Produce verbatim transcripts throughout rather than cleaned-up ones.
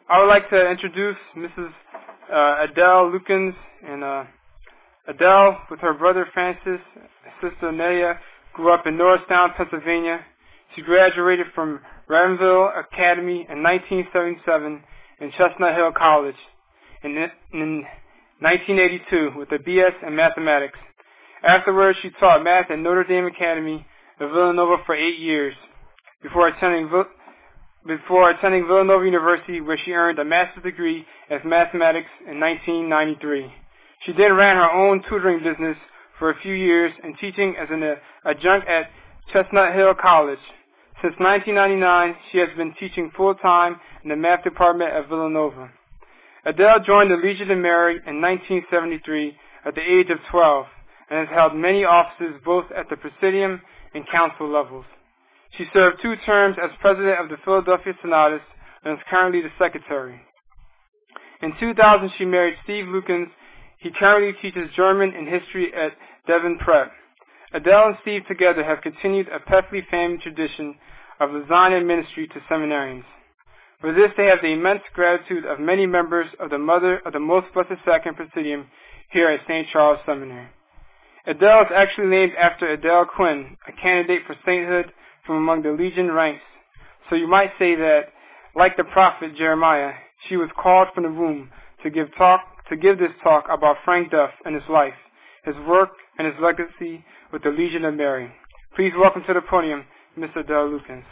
I would like to introduce Missus Uh, Adele Lukens. And uh, Adele, with her brother Francis, sister Nelia, grew up in Norristown, Pennsylvania. She graduated from Ravenville Academy in nineteen seventy-seven and Chestnut Hill College in, in nineteen eighty-two with a B S in mathematics. Afterwards, she taught math at Notre Dame Academy of Villanova for eight years before attending before attending Villanova University, where she earned a master's degree as mathematics in nineteen ninety-three. She then ran her own tutoring business for a few years and teaching as an adjunct at Chestnut Hill College. Since nineteen ninety-nine, she has been teaching full-time in the math department at Villanova. Adele joined the Legion of Mary in nineteen seventy-three at the age of twelve and has held many offices both at the presidium and council levels. She served two terms as president of the Philadelphia Senatus and is currently the secretary. In two thousand, she married Steve Lukens. He currently teaches German and history at Devon Prep. Adele and Steve together have continued a Peffley family tradition of lasagna ministry to seminarians. For this, they have the immense gratitude of many members of the Mother of the Most Blessed Sacrament Presidium here at Saint Charles Seminary. Adele is actually named after Adele Quinn, a candidate for sainthood from among the Legion ranks. So you might say that, like the prophet Jeremiah, she was called from the womb to give talk to give this talk about Frank Duff and his life, his work, and his legacy with the Legion of Mary. Please welcome to the podium Miss Adele Lukens.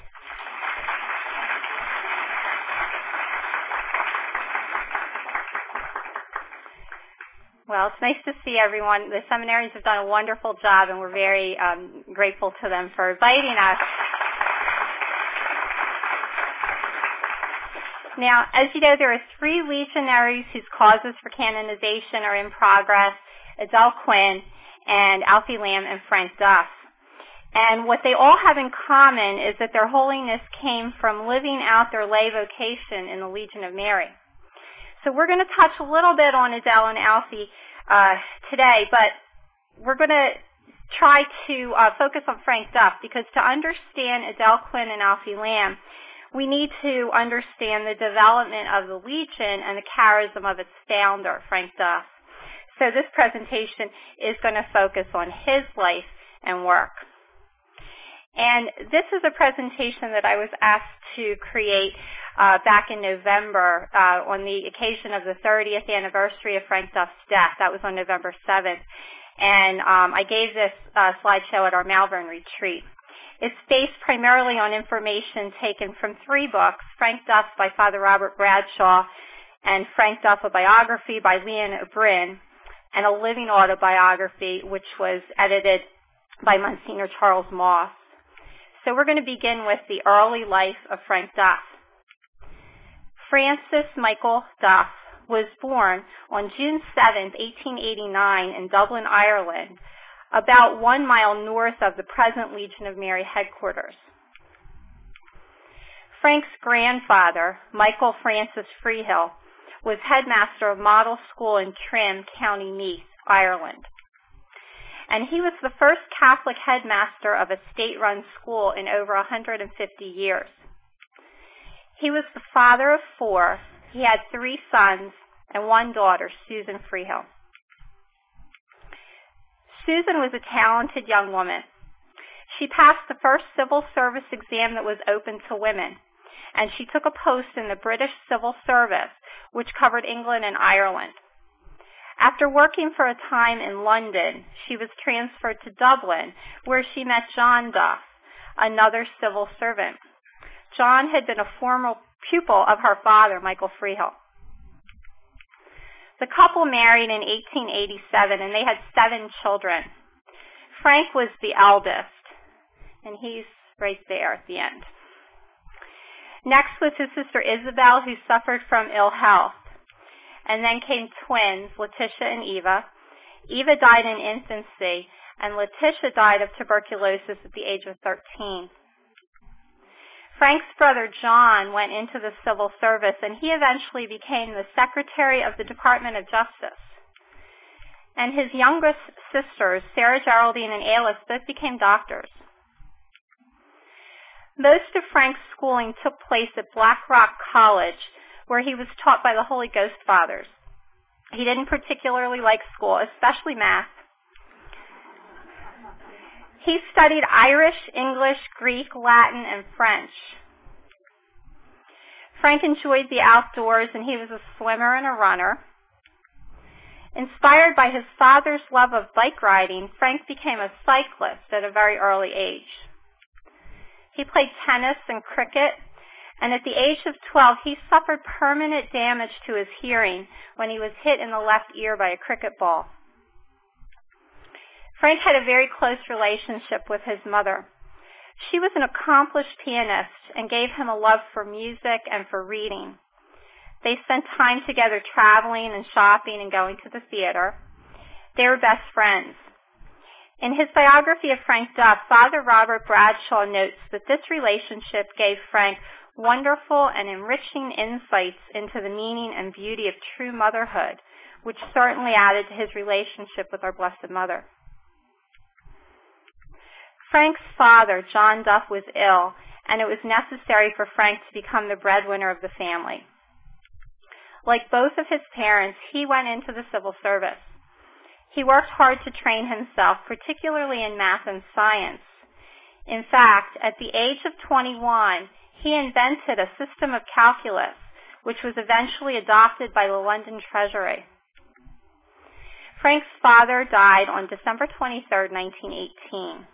Well, it's nice to see everyone. The seminarians have done a wonderful job, and we're very um, grateful to them for inviting us. Now, as you know, there are three legionaries whose causes for canonization are in progress: Adele Quinn, and Alfie Lamb, and Frank Duff. And what they all have in common is that their holiness came from living out their lay vocation in the Legion of Mary. So we're going to touch a little bit on Adele and Alfie uh, today, but we're going to try to uh, focus on Frank Duff, because to understand Adele Quinn and Alfie Lamb, we need to understand the development of the Legion and the charism of its founder, Frank Duff. So this presentation is going to focus on his life and work. And this is a presentation that I was asked to create uh, back in November uh, on the occasion of the thirtieth anniversary of Frank Duff's death. That was on November seventh. And um, I gave this uh, slideshow at our Malvern retreat. It's based primarily on information taken from three books: Frank Duff by Father Robert Bradshaw, and Frank Duff, a biography by Leon O'Brien, and a living autobiography which was edited by Monsignor Charles Moss. So we're going to begin with the early life of Frank Duff. Francis Michael Duff was born on June seventh, eighteen eighty-nine in Dublin, Ireland, about one mile north of the present Legion of Mary headquarters. Frank's grandfather, Michael Francis Freehill, was headmaster of Model School in Trim, County Meath, Ireland. And he was the first Catholic headmaster of a state-run school in over one hundred fifty years. He was the father of four. He had three sons and one daughter, Susan Freehill. Susan was a talented young woman. She passed the first civil service exam that was open to women, and she took a post in the British Civil Service, which covered England and Ireland. After working for a time in London, she was transferred to Dublin, where she met John Duff, another civil servant. John had been a former pupil of her father, Michael Freehill. The couple married in eighteen eighty-seven, and they had seven children. Frank was the eldest, and he's right there at the end. Next was his sister Isabel, who suffered from ill health. And then came twins, Letitia and Eva. Eva died in infancy, and Letitia died of tuberculosis at the age of thirteen. Frank's brother John went into the civil service, and he eventually became the secretary of the Department of Justice. And his youngest sisters, Sarah Geraldine and Alice, both became doctors. Most of Frank's schooling took place at Black Rock College, where he was taught by the Holy Ghost Fathers. He didn't particularly like school, especially math. He studied Irish, English, Greek, Latin, and French. Frank enjoyed the outdoors, and he was a swimmer and a runner. Inspired by his father's love of bike riding, Frank became a cyclist at a very early age. He played tennis and cricket, and at the age of twelve, he suffered permanent damage to his hearing when he was hit in the left ear by a cricket ball. Frank had a very close relationship with his mother. She was an accomplished pianist and gave him a love for music and for reading. They spent time together traveling and shopping and going to the theater. They were best friends. In his biography of Frank Duff, Father Robert Bradshaw notes that this relationship gave Frank wonderful and enriching insights into the meaning and beauty of true motherhood, which certainly added to his relationship with our Blessed Mother. Frank's father, John Duff, was ill, and it was necessary for Frank to become the breadwinner of the family. Like both of his parents, he went into the civil service. He worked hard to train himself, particularly in math and science. In fact, at the age of twenty-one, he invented a system of calculus, which was eventually adopted by the London Treasury. Frank's father died on December twenty-third, nineteen eighteen.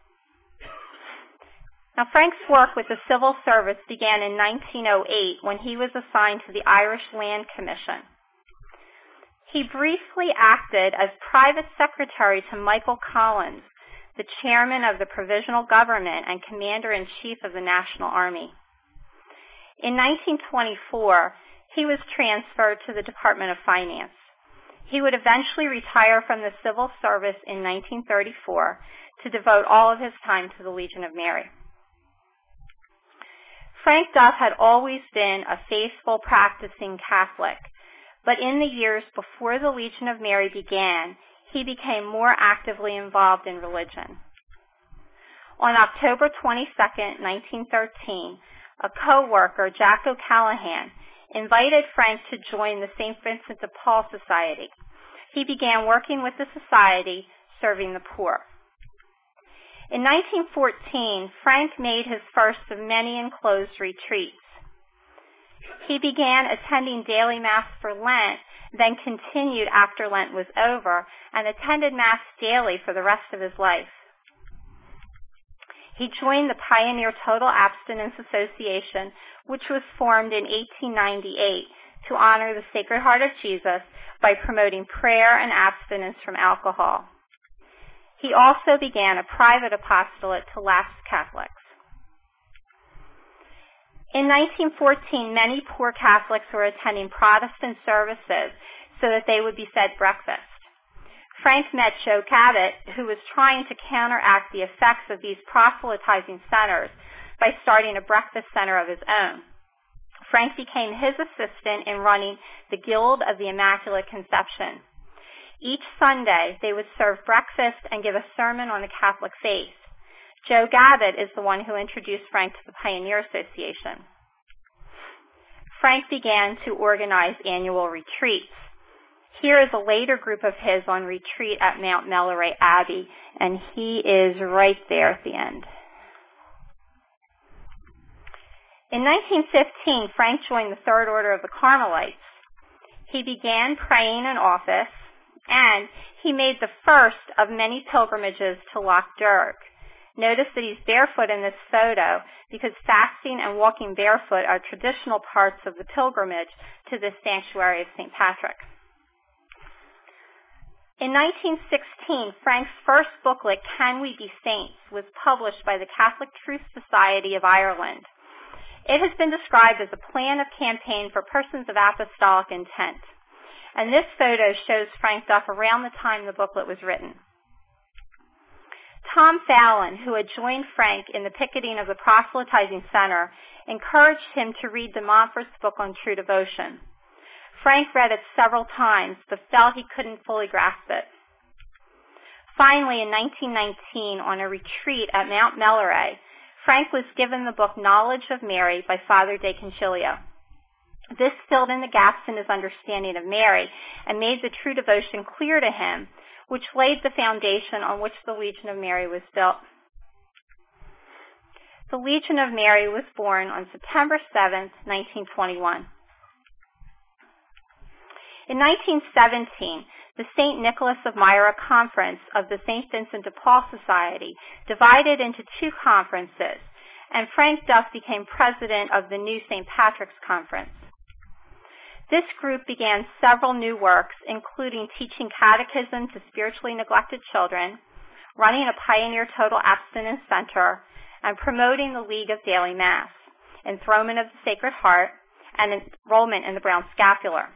Now, Frank's work with the civil service began in nineteen oh eight when he was assigned to the Irish Land Commission. He briefly acted as private secretary to Michael Collins, the chairman of the Provisional Government and commander-in-chief of the National Army. In nineteen twenty-four, he was transferred to the Department of Finance. He would eventually retire from the civil service in nineteen thirty-four to devote all of his time to the Legion of Mary. Frank Duff had always been a faithful, practicing Catholic, but in the years before the Legion of Mary began, he became more actively involved in religion. On October twenty-second, nineteen thirteen, a co-worker, Jack O'Callahan, invited Frank to join the Saint Vincent de Paul Society. He began working with the society, serving the poor. In nineteen fourteen, Frank made his first of many enclosed retreats. He began attending daily Mass for Lent, then continued after Lent was over, and attended Mass daily for the rest of his life. He joined the Pioneer Total Abstinence Association, which was formed in eighteen ninety-eight to honor the Sacred Heart of Jesus by promoting prayer and abstinence from alcohol. He also began a private apostolate to lapsed Catholics. In nineteen fourteen, many poor Catholics were attending Protestant services so that they would be fed breakfast. Frank met Joe Cabot, who was trying to counteract the effects of these proselytizing centers by starting a breakfast center of his own. Frank became his assistant in running the Guild of the Immaculate Conception. Each Sunday, they would serve breakfast and give a sermon on the Catholic faith. Joe Gabbett is the one who introduced Frank to the Pioneer Association. Frank began to organize annual retreats. Here is a later group of his on retreat at Mount Melleray Abbey, and he is right there at the end. In nineteen fifteen, Frank joined the Third Order of the Carmelites. He began praying in office, and he made the first of many pilgrimages to Loch Derg. Notice that he's barefoot in this photo because fasting and walking barefoot are traditional parts of the pilgrimage to this sanctuary of Saint Patrick. In nineteen sixteen, Frank's first booklet, Can We Be Saints?, was published by the Catholic Truth Society of Ireland. It has been described as a plan of campaign for persons of apostolic intent. And this photo shows Frank Duff around the time the booklet was written. Tom Fallon, who had joined Frank in the picketing of the Proselytizing Center, encouraged him to read de Montfort's book on true devotion. Frank read it several times, but felt he couldn't fully grasp it. Finally, in nineteen nineteen, on a retreat at Mount Melleray, Frank was given the book Knowledge of Mary by Father De Concilio. This filled in the gaps in his understanding of Mary and made the true devotion clear to him, which laid the foundation on which the Legion of Mary was built. The Legion of Mary was born on September seventh, nineteen twenty-one. In nineteen seventeen, the Saint Nicholas of Myra Conference of the Saint Vincent de Paul Society divided into two conferences, and Frank Duff became president of the new Saint Patrick's Conference. This group began several new works, including teaching catechism to spiritually neglected children, running a pioneer total abstinence center, and promoting the League of Daily Mass, enthronement of the Sacred Heart, and enrollment in the Brown Scapular.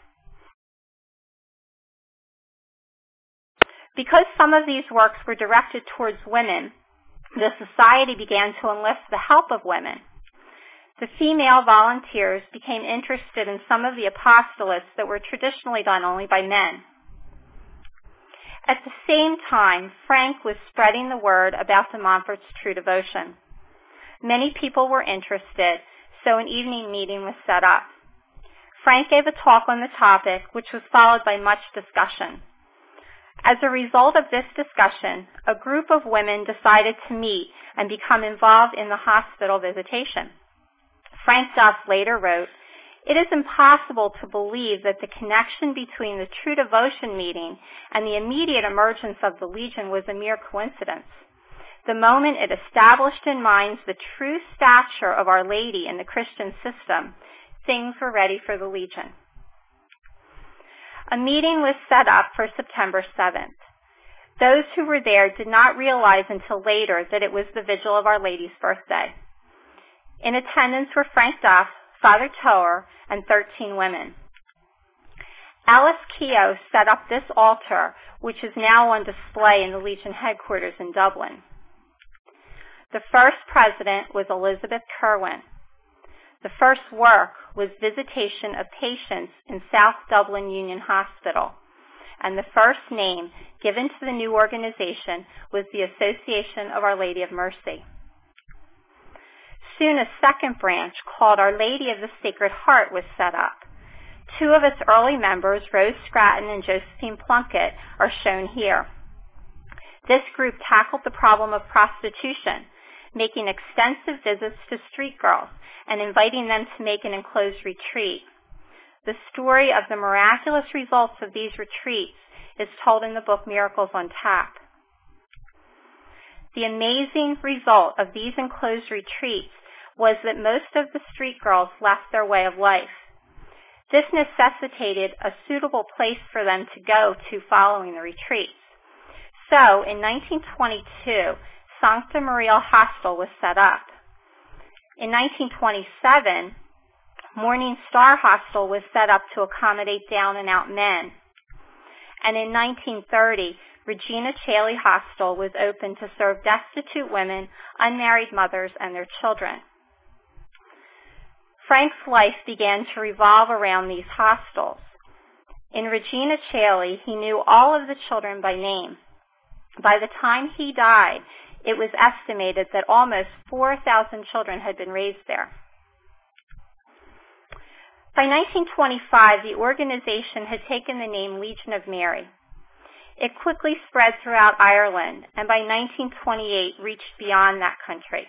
Because some of these works were directed towards women, the society began to enlist the help of women. The female volunteers became interested in some of the apostolates that were traditionally done only by men. At the same time, Frank was spreading the word about de Montfort's true devotion. Many people were interested, so an evening meeting was set up. Frank gave a talk on the topic, which was followed by much discussion. As a result of this discussion, a group of women decided to meet and become involved in the hospital visitation. Frank Duff later wrote, "It is impossible to believe that the connection between the True Devotion meeting and the immediate emergence of the Legion was a mere coincidence. The moment it established in minds the true stature of Our Lady in the Christian system, things were ready for the Legion." A meeting was set up for September seventh. Those who were there did not realize until later that it was the vigil of Our Lady's birthday. In attendance were Frank Duff, Father Toer, and thirteen women. Alice Keogh set up this altar, which is now on display in the Legion headquarters in Dublin. The first president was Elizabeth Kerwin. The first work was visitation of patients in South Dublin Union Hospital, and the first name given to the new organization was the Association of Our Lady of Mercy. Soon a second branch called Our Lady of the Sacred Heart was set up. Two of its early members, Rose Scratton and Josephine Plunkett, are shown here. This group tackled the problem of prostitution, making extensive visits to street girls and inviting them to make an enclosed retreat. The story of the miraculous results of these retreats is told in the book Miracles on Tap. The amazing result of these enclosed retreats was that most of the street girls left their way of life. This necessitated a suitable place for them to go to following the retreats. So, in nineteen twenty-two, Sancta Maria Hostel was set up. In nineteen twenty-seven, Morning Star Hostel was set up to accommodate down-and-out men. And in nineteen thirty, Regina Caeli Hostel was opened to serve destitute women, unmarried mothers, and their children. Frank's life began to revolve around these hostels. In Regina Caeli, he knew all of the children by name. By the time he died, it was estimated that almost four thousand children had been raised there. By nineteen twenty-five, the organization had taken the name Legion of Mary. It quickly spread throughout Ireland, and by nineteen twenty-eight reached beyond that country.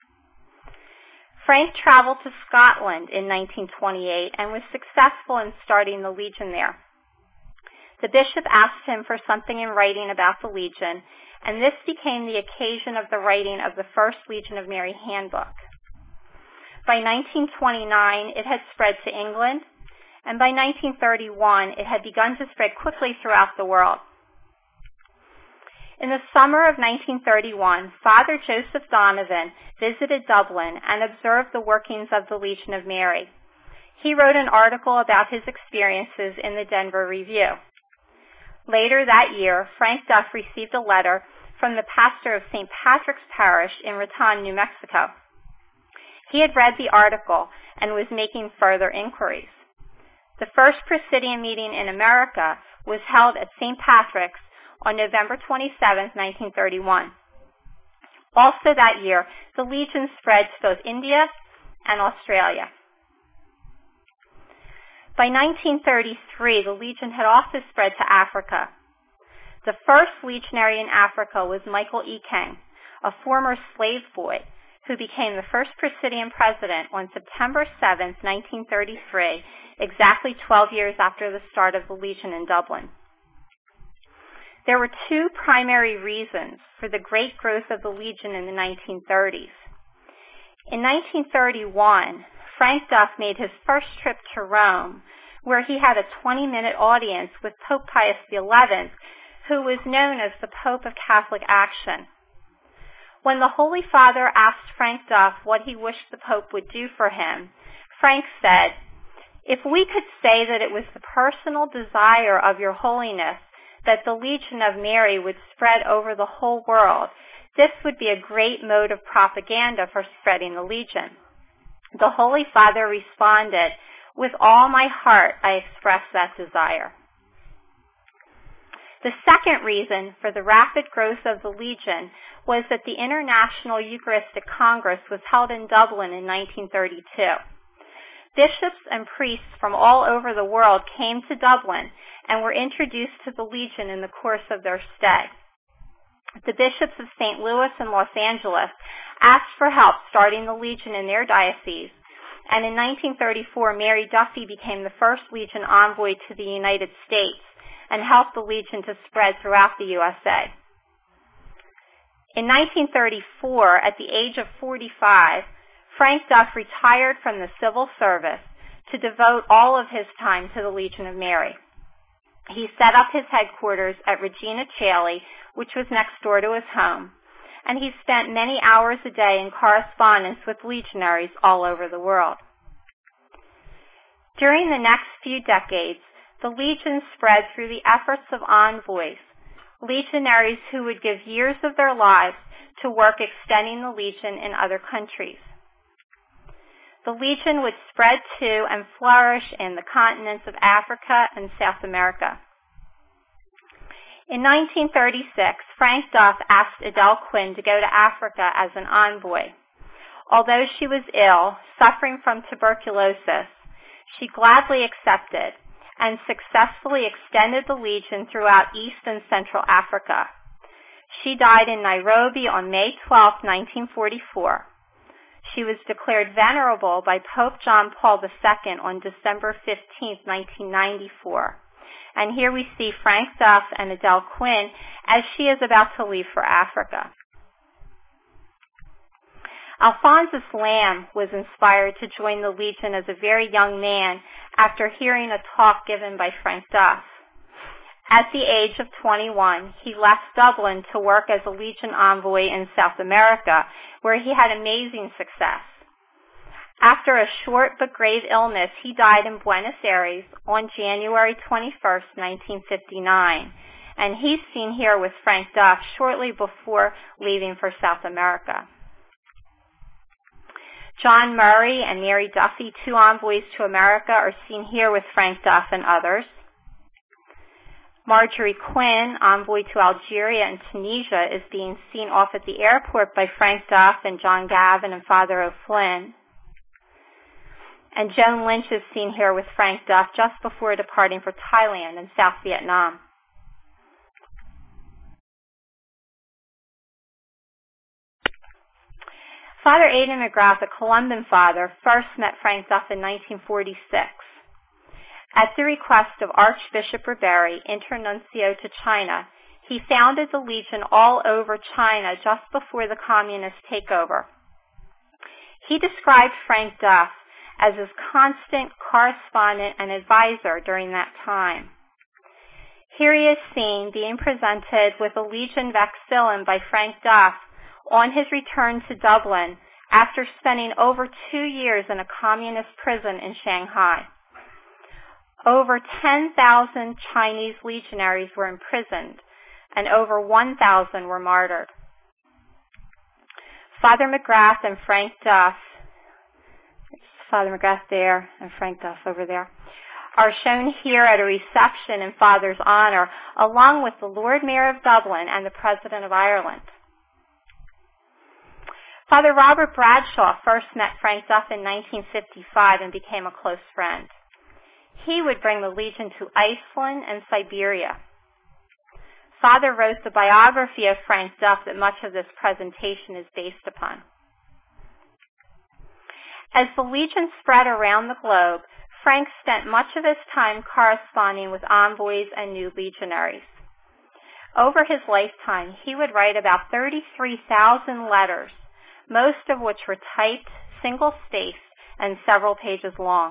Frank traveled to Scotland in nineteen twenty-eight and was successful in starting the Legion there. The bishop asked him for something in writing about the Legion, and this became the occasion of the writing of the first Legion of Mary handbook. By nineteen twenty-nine, it had spread to England, and by nineteen thirty-one, it had begun to spread quickly throughout the world. In the summer of nineteen thirty-one, Father Joseph Donovan visited Dublin and observed the workings of the Legion of Mary. He wrote an article about his experiences in the Denver Review. Later that year, Frank Duff received a letter from the pastor of Saint Patrick's Parish in Raton, New Mexico. He had read the article and was making further inquiries. The first Presidium meeting in America was held at Saint Patrick's on November twenty-seventh, nineteen thirty-one. Also that year, the Legion spread to both India and Australia. By nineteen thirty-three, the Legion had also spread to Africa. The first legionary in Africa was Michael Ekeng, a former slave boy who became the first Presidium president on September seventh, nineteen thirty-three, exactly twelve years after the start of the Legion in Dublin. There were two primary reasons for the great growth of the Legion in the nineteen thirties. In nineteen thirty-one, Frank Duff made his first trip to Rome, where he had a twenty-minute audience with Pope Pius the eleventh, who was known as the Pope of Catholic Action. When the Holy Father asked Frank Duff what he wished the Pope would do for him, Frank said, "If we could say that it was the personal desire of Your Holiness that the Legion of Mary would spread over the whole world, this would be a great mode of propaganda for spreading the Legion." The Holy Father responded, "With all my heart I express that desire." The second reason for the rapid growth of the Legion was that the International Eucharistic Congress was held in Dublin in nineteen thirty-two. Bishops and priests from all over the world came to Dublin and were introduced to the Legion in the course of their stay. The bishops of Saint Louis and Los Angeles asked for help starting the Legion in their dioceses, and in nineteen thirty-four, Mary Duffy became the first Legion envoy to the United States and helped the Legion to spread throughout the U S A. In nineteen thirty-four, at the age of forty-five, Frank Duff retired from the civil service to devote all of his time to the Legion of Mary. He set up his headquarters at Regina Caeli, which was next door to his home, and he spent many hours a day in correspondence with legionaries all over the world. During the next few decades, the Legion spread through the efforts of envoys, legionaries who would give years of their lives to work extending the Legion in other countries. The Legion would spread to and flourish in the continents of Africa and South America. In nineteen thirty-six, Frank Duff asked Adele Quinn to go to Africa as an envoy. Although she was ill, suffering from tuberculosis, she gladly accepted and successfully extended the Legion throughout East and Central Africa. She died in Nairobi on May twelfth, nineteen forty-four. She was declared venerable by Pope John Paul the Second on December fifteenth, nineteen ninety-four. And here we see Frank Duff and Adele Quinn as she is about to leave for Africa. Alphonsus Lamb was inspired to join the Legion as a very young man after hearing a talk given by Frank Duff. At the age of twenty-one, he left Dublin to work as a Legion envoy in South America, where he had amazing success. After a short but grave illness, he died in Buenos Aires on January twenty-first, nineteen fifty-nine, and he's seen here with Frank Duff shortly before leaving for South America. John Murray and Mary Duffy, two envoys to America, are seen here with Frank Duff and others. Marjorie Quinn, envoy to Algeria and Tunisia, is being seen off at the airport by Frank Duff and John Gavin and Father O'Flynn. And Joan Lynch is seen here with Frank Duff just before departing for Thailand and South Vietnam. Father Aidan McGrath, a Columban father, first met Frank Duff in nineteen forty-six. At the request of Archbishop Riberi, Internuncio to China, he founded the Legion all over China just before the communist takeover. He described Frank Duff as his constant correspondent and advisor during that time. Here he is seen being presented with a Legion vexillum by Frank Duff on his return to Dublin after spending over two years in a communist prison in Shanghai. Over ten thousand Chinese legionaries were imprisoned, and over one thousand were martyred. Father McGrath and Frank Duff, Father McGrath there and Frank Duff over there, are shown here at a reception in Father's honor, along with the Lord Mayor of Dublin and the President of Ireland. Father Robert Bradshaw first met Frank Duff in nineteen fifty-five and became a close friend. he would bring the Legion to Iceland and Siberia. Father wrote the biography of Frank Duff that much of this presentation is based upon. As the Legion spread around the globe, Frank spent much of his time corresponding with envoys and new legionaries. Over his lifetime, he would write about thirty-three thousand letters, most of which were typed, single-spaced, and several pages long.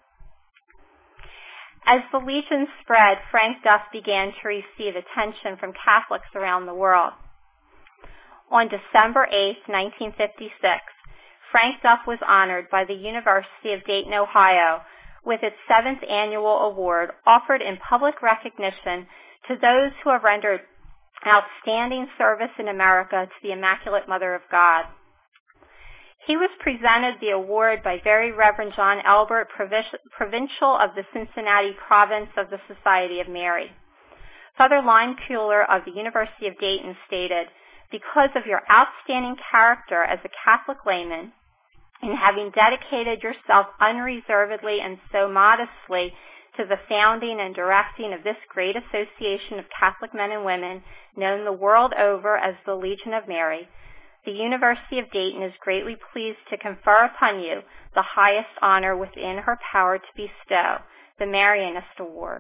As the Legion spread, Frank Duff began to receive attention from Catholics around the world. On December eighth, nineteen fifty-six, Frank Duff was honored by the University of Dayton, Ohio, with its seventh annual award offered in public recognition to those who have rendered outstanding service in America to the Immaculate Mother of God. He was presented the award by Very Reverend John Elbert, Provincial of the Cincinnati Province of the Society of Mary. Father Leinkuhler of the University of Dayton stated, "Because of your outstanding character as a Catholic layman, in having dedicated yourself unreservedly and so modestly to the founding and directing of this great association of Catholic men and women, known the world over as the Legion of Mary, the University of Dayton is greatly pleased to confer upon you the highest honor within her power to bestow, the Marianist Award."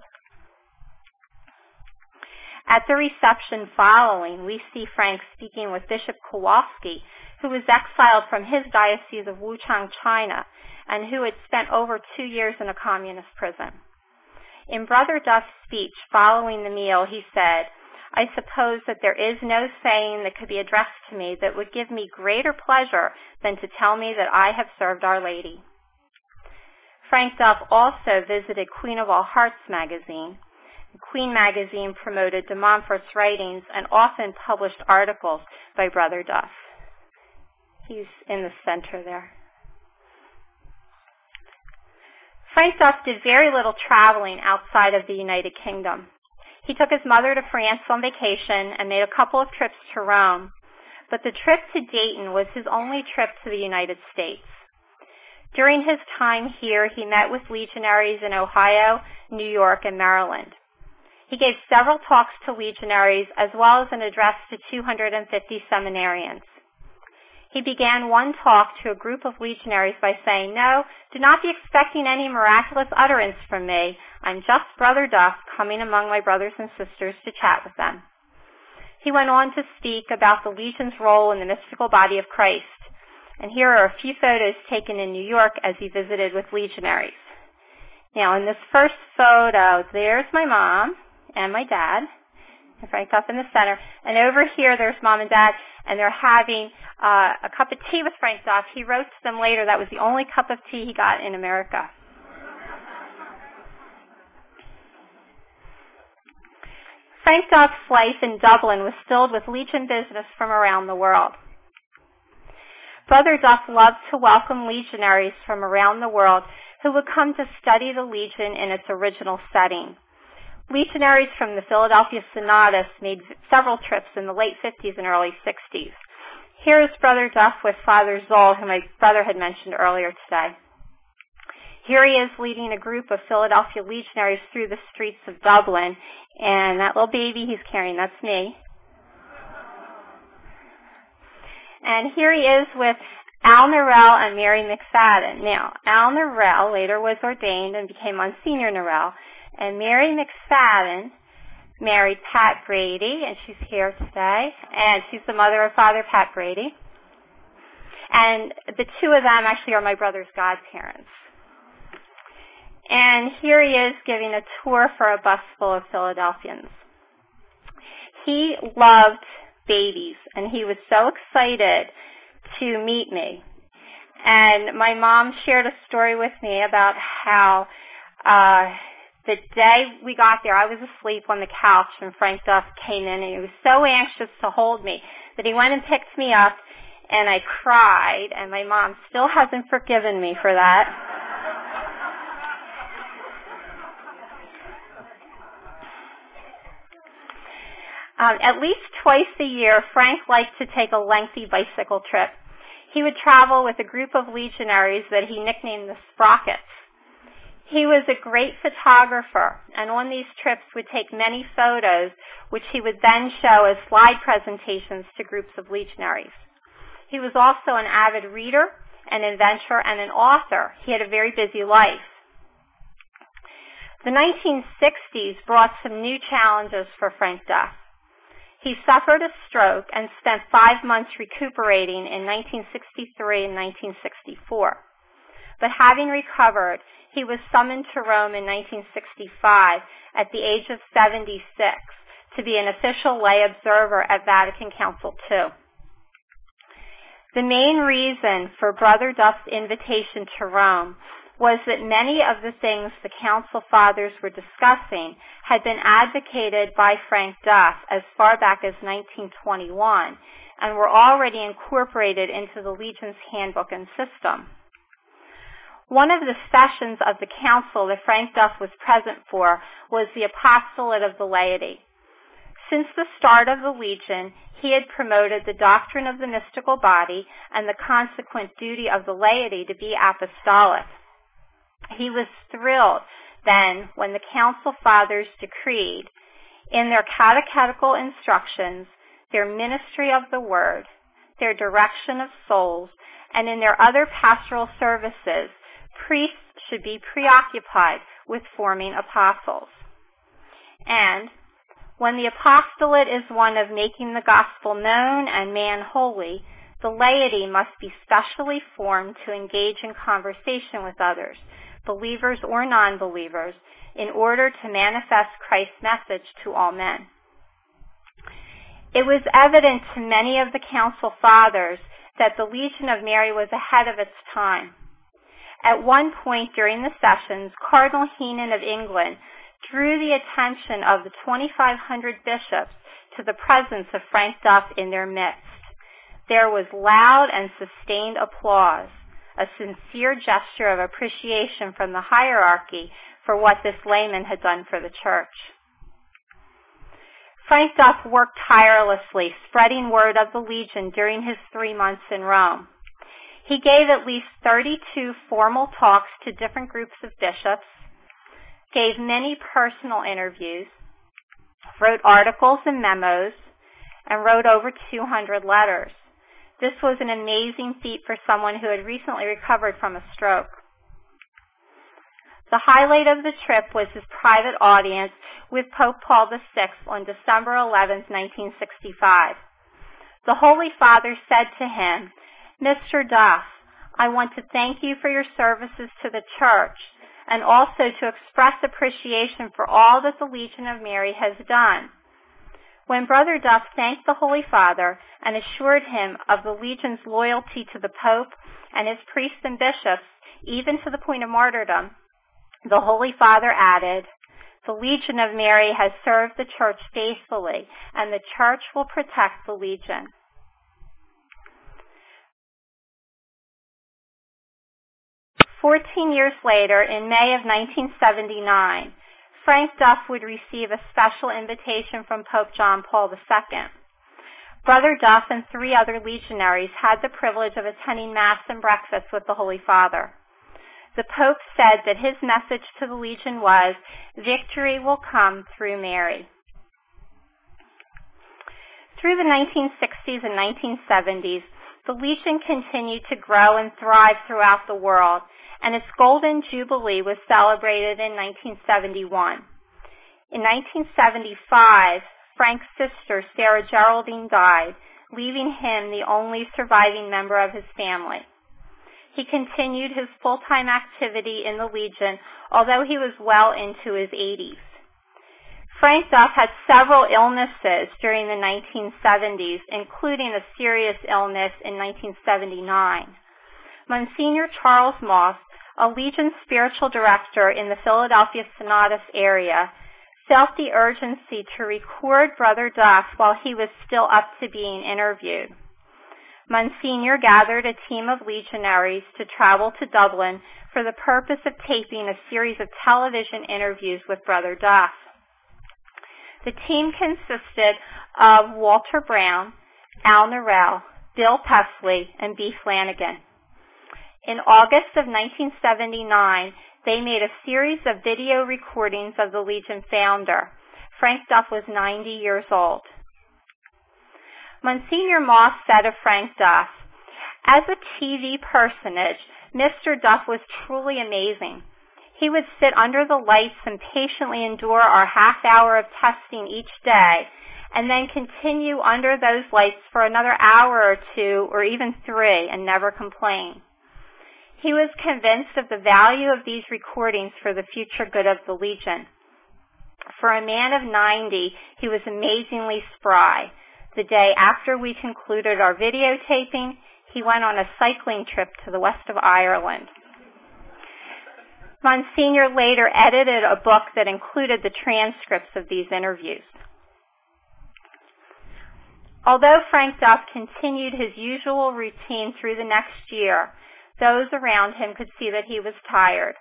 At the reception following, we see Frank speaking with Bishop Kowalski, who was exiled from his diocese of Wuchang, China, and who had spent over two years in a communist prison. In Brother Duff's speech following the meal, he said, "I suppose that there is no saying that could be addressed to me that would give me greater pleasure than to tell me that I have served Our Lady." Frank Duff also visited Queen of All Hearts magazine. Queen magazine promoted de Montfort's writings and often published articles by Brother Duff. He's in the center there. Frank Duff did very little traveling outside of the United Kingdom. He took his mother to France on vacation and made a couple of trips to Rome, but the trip to Dayton was his only trip to the United States. During his time here, he met with legionaries in Ohio, New York, and Maryland. He gave several talks to legionaries as well as an address to two hundred fifty seminarians. He began one talk to a group of legionaries by saying, "No, do not be expecting any miraculous utterance from me. I'm just Brother Duff coming among my brothers and sisters to chat with them." He went on to speak about the Legion's role in the mystical body of Christ. And here are a few photos taken in New York as he visited with legionaries. Now, in this first photo, there's my mom and my dad, and Frank Duff in the center. And over here, there's mom and dad, and they're having uh, a cup of tea with Frank Duff. He wrote to them later that was the only cup of tea he got in America. Frank Duff's life in Dublin was filled with Legion business from around the world. Brother Duff loved to welcome legionaries from around the world who would come to study the Legion in its original setting. Legionaries from the Philadelphia Sonatas made several trips in the late fifties and early sixties. Here is Brother Duff with Father Zoll, who my brother had mentioned earlier today. Here he is leading a group of Philadelphia legionaries through the streets of Dublin, and that little baby he's carrying, that's me. And here he is with Al Norell and Mary McFadden. Now, Al Norell later was ordained and became Monsignor Norell, and Mary McFadden married Pat Brady, and she's here today, and she's the mother of Father Pat Brady. And the two of them actually are my brother's godparents. And here he is giving a tour for a bus full of Philadelphians. He loved babies, and he was so excited to meet me. And my mom shared a story with me about how uh, the day we got there, I was asleep on the couch, and Frank Duff came in, and he was so anxious to hold me that he went and picked me up, and I cried, and my mom still hasn't forgiven me for that. Um, at least twice a year, Frank liked to take a lengthy bicycle trip. He would travel with a group of legionaries that he nicknamed the Sprockets. He was a great photographer, and on these trips would take many photos, which he would then show as slide presentations to groups of legionaries. He was also an avid reader, an inventor, and an author. He had a very busy life. The nineteen sixties brought some new challenges for Frank Duff. He suffered a stroke and spent five months recuperating in nineteen sixty-three and nineteen sixty-four. But having recovered, he was summoned to Rome in nineteen sixty-five at the age of seventy-six to be an official lay observer at Vatican Council two. The main reason for Brother Duff's invitation to Rome was that many of the things the Council Fathers were discussing had been advocated by Frank Duff as far back as nineteen twenty-one and were already incorporated into the Legion's handbook and system. One of the sessions of the council that Frank Duff was present for was the apostolate of the laity. Since the start of the Legion, he had promoted the doctrine of the mystical body and the consequent duty of the laity to be apostolic. He was thrilled then when the Council Fathers decreed, in their catechetical instructions, their ministry of the Word, their direction of souls, and in their other pastoral services, priests should be preoccupied with forming apostles. And when the apostolate is one of making the gospel known and man holy, the laity must be specially formed to engage in conversation with others, believers or non-believers, in order to manifest Christ's message to all men. It was evident to many of the Council Fathers that the Legion of Mary was ahead of its time. At one point during the sessions, Cardinal Heenan of England drew the attention of the twenty-five hundred bishops to the presence of Frank Duff in their midst. There was loud and sustained applause, a sincere gesture of appreciation from the hierarchy for what this layman had done for the church. Frank Duff worked tirelessly, spreading word of the Legion during his three months in Rome. He gave at least thirty-two formal talks to different groups of bishops, gave many personal interviews, wrote articles and memos, and wrote over two hundred letters. This was an amazing feat for someone who had recently recovered from a stroke. The highlight of the trip was his private audience with Pope Paul the Sixth on December eleventh, nineteen sixty-five. The Holy Father said to him, "Mister Duff, I want to thank you for your services to the Church and also to express appreciation for all that the Legion of Mary has done." When Brother Duff thanked the Holy Father and assured him of the Legion's loyalty to the Pope and his priests and bishops, even to the point of martyrdom, the Holy Father added, "The Legion of Mary has served the Church faithfully, and the Church will protect the Legion." Fourteen years later, in May of nineteen seventy-nine, Frank Duff would receive a special invitation from Pope John Paul the Second. Brother Duff and three other legionaries had the privilege of attending Mass and breakfast with the Holy Father. The Pope said that his message to the Legion was, "Victory will come through Mary." Through the nineteen sixties and nineteen seventies, the Legion continued to grow and thrive throughout the world, and its Golden Jubilee was celebrated in nineteen seventy-one. In nineteen seventy-five, Frank's sister, Sarah Geraldine, died, leaving him the only surviving member of his family. He continued his full-time activity in the Legion, although he was well into his eighties. Frank Duff had several illnesses during the nineteen seventies, including a serious illness in nineteen seventy-nine. Monsignor Charles Moss, a Legion spiritual director in the Philadelphia Senatus area, felt the urgency to record Brother Duff while he was still up to being interviewed. Monsignor gathered a team of legionaries to travel to Dublin for the purpose of taping a series of television interviews with Brother Duff. The team consisted of Walter Brown, Al Norell, Bill Pesley, and B. Flanagan. In August of nineteen seventy-nine, they made a series of video recordings of the Legion founder. Frank Duff was ninety years old. Monsignor Moss said of Frank Duff, "As a T V personage, Mister Duff was truly amazing. He would sit under the lights and patiently endure our half hour of testing each day, and then continue under those lights for another hour or two or even three and never complain. He was convinced of the value of these recordings for the future good of the Legion. For a man of ninety, he was amazingly spry. The day after we concluded our videotaping, he went on a cycling trip to the west of Ireland." Monsignor later edited a book that included the transcripts of these interviews. Although Frank Duff continued his usual routine through the next year, those around him could see that he was tired.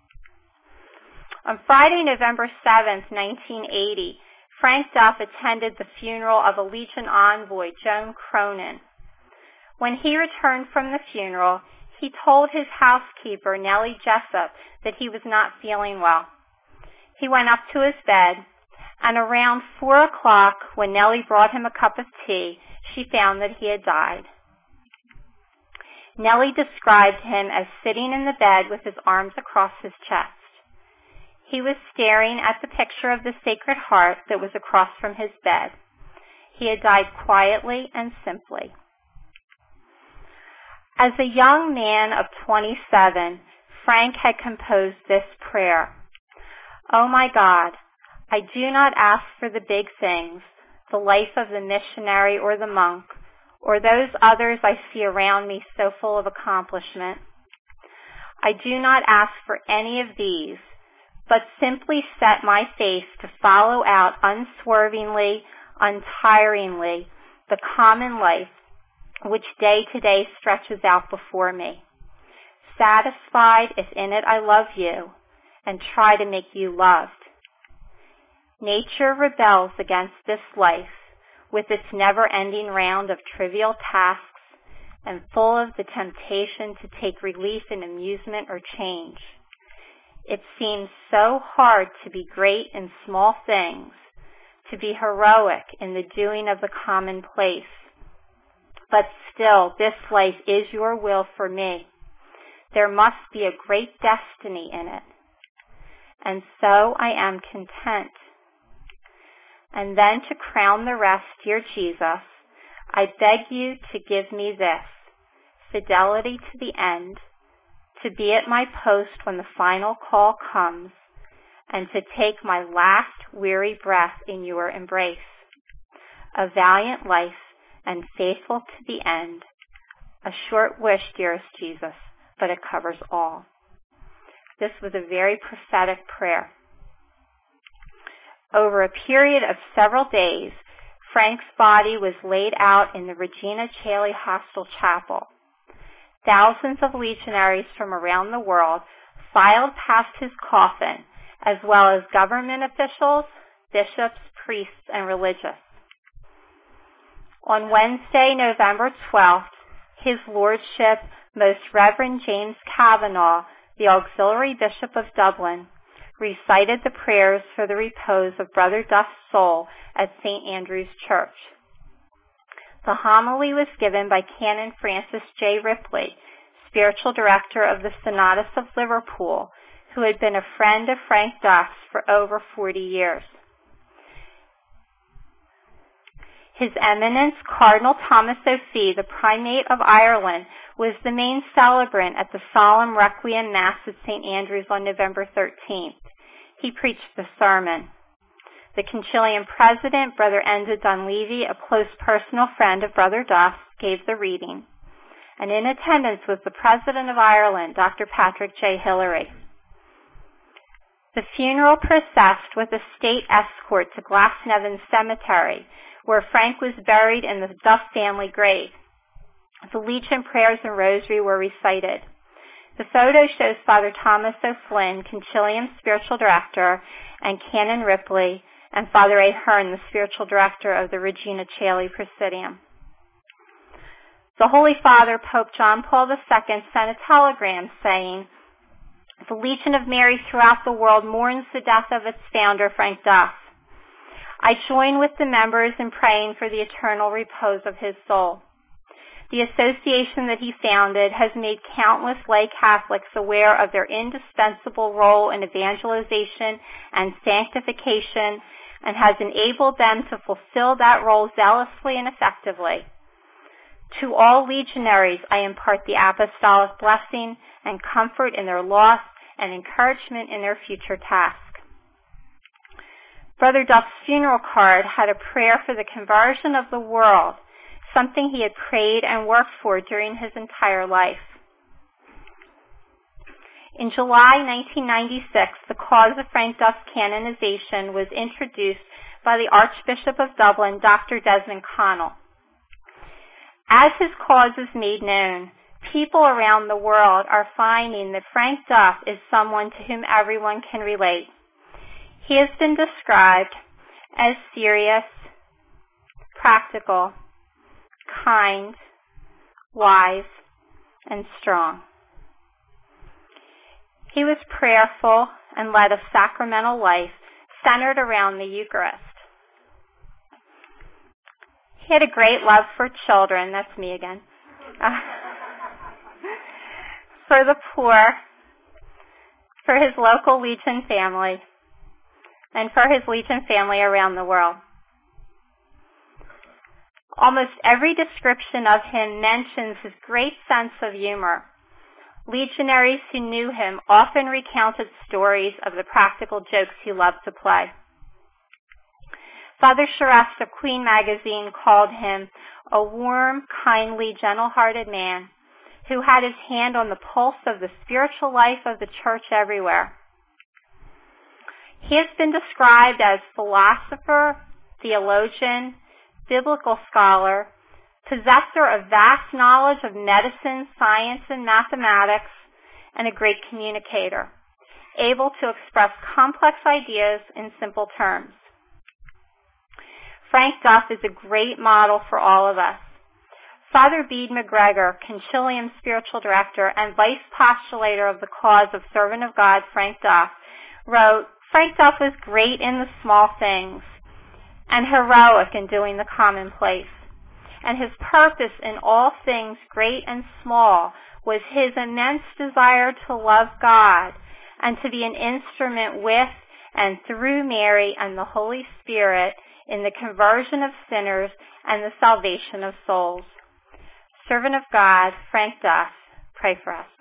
On Friday, November seventh, nineteen eighty, Frank Duff attended the funeral of a Legion envoy, Joan Cronin. When he returned from the funeral, he told his housekeeper, Nellie Jessup, that he was not feeling well. He went up to his bed, and around four o'clock, when Nellie brought him a cup of tea, she found that he had died. Nellie described him as sitting in the bed with his arms across his chest. He was staring at the picture of the Sacred Heart that was across from his bed. He had died quietly and simply. As a young man of twenty-seven, Frank had composed this prayer: "Oh my God, I do not ask for the big things, the life of the missionary or the monk, or those others I see around me so full of accomplishment. I do not ask for any of these, but simply set my face to follow out unswervingly, untiringly, the common life which day to day stretches out before me, satisfied if in it I love you, and try to make you loved. Nature rebels against this life with its never-ending round of trivial tasks and full of the temptation to take relief in amusement or change. It seems so hard to be great in small things, to be heroic in the doing of the commonplace. But still, this life is your will for me. There must be a great destiny in it. And so I am content. And then to crown the rest, dear Jesus, I beg you to give me this, fidelity to the end, to be at my post when the final call comes, and to take my last weary breath in your embrace. A valiant life and faithful to the end. A short wish, dearest Jesus, but it covers all." This was a very prophetic prayer. Over a period of several days, Frank's body was laid out in the Regina Caeli Hostel Chapel. Thousands of legionaries from around the world filed past his coffin, as well as government officials, bishops, priests, and religious. On Wednesday, November twelfth, His Lordship, Most Reverend James Kavanagh, the Auxiliary Bishop of Dublin, recited the prayers for the repose of Brother Duff's soul at Saint Andrew's Church. The homily was given by Canon Francis J. Ripley, spiritual director of the Senatus of Liverpool, who had been a friend of Frank Duff's for over forty years. His Eminence Cardinal Thomas O'Fee, the Primate of Ireland, was the main celebrant at the solemn Requiem Mass at Saint Andrew's on November thirteenth. He preached the sermon. The Concilium President, Brother Enda Dunleavy, a close personal friend of Brother Duff, gave the reading. And in attendance was the President of Ireland, Doctor Patrick J. Hillary. The funeral processed with a state escort to Glasnevin Cemetery, where Frank was buried in the Duff family grave. The Legion prayers and rosary were recited. The photo shows Father Thomas O'Flynn, Concilium spiritual director, and Canon Ripley, and Father A. Hearn, the spiritual director of the Regina Caeli Presidium. The Holy Father, Pope John Paul the Second, sent a telegram saying, The Legion of Mary throughout the world mourns the death of its founder, Frank Duff. I join with the members in praying for the eternal repose of his soul. The association that he founded has made countless lay Catholics aware of their indispensable role in evangelization and sanctification, and has enabled them to fulfill that role zealously and effectively. To all legionaries, I impart the apostolic blessing and comfort in their loss and encouragement in their future task. Brother Duff's funeral card had a prayer for the conversion of the world, something he had prayed and worked for during his entire life. In July nineteen ninety-six, the cause of Frank Duff's canonization was introduced by the Archbishop of Dublin, Doctor Desmond Connell. As his cause is made known, people around the world are finding that Frank Duff is someone to whom everyone can relate. He has been described as serious, practical, kind, wise, and strong. He was prayerful and led a sacramental life centered around the Eucharist. He had a great love for children, that's me again, uh, for the poor, for his local Legion family, and for his Legion family around the world. Almost every description of him mentions his great sense of humor. Legionaries who knew him often recounted stories of the practical jokes he loved to play. Father Charest of Queen magazine called him a warm, kindly, gentle-hearted man who had his hand on the pulse of the spiritual life of the church everywhere. He has been described as philosopher, theologian, biblical scholar, possessor of vast knowledge of medicine, science, and mathematics, and a great communicator, able to express complex ideas in simple terms. Frank Duff is a great model for all of us. Father Bede McGregor, Concilium spiritual director and vice postulator of the cause of Servant of God, Frank Duff, wrote, Frank Duff was great in the small things and heroic in doing the commonplace. And his purpose in all things, great and small, was his immense desire to love God and to be an instrument with and through Mary and the Holy Spirit in the conversion of sinners and the salvation of souls. Servant of God, Frank Duff, pray for us.